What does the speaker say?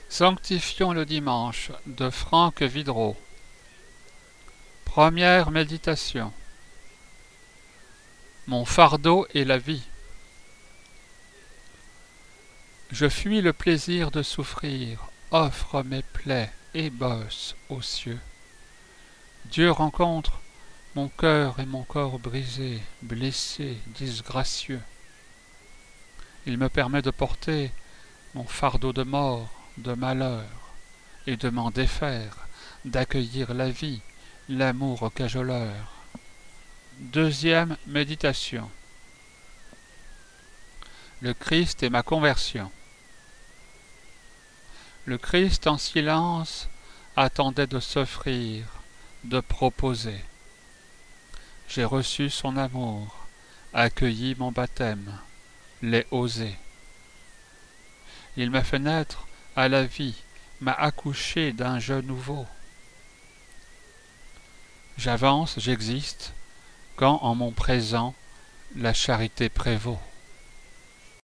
Sanctifions le dimanche de Franck Vidreau. Première méditation. Mon fardeau est la vie. Je fuis le plaisir de souffrir, offre mes plaies et bosse aux cieux. Dieu rencontre mon cœur et mon corps brisés, blessés, disgracieux. Il me permet de porter mon fardeau de mort, de malheur, et de m'en défaire, d'accueillir la vie, l'amour cajoleur. Deuxième méditation. Le Christ et ma conversion. Le Christ en silence attendait de s'offrir, de proposer. J'ai reçu son amour, accueilli mon baptême, l'ai osé. Il m'a fait naître à la vie, m'a accouché d'un jeu nouveau. J'avance, j'existe, quand en mon présent la charité prévaut.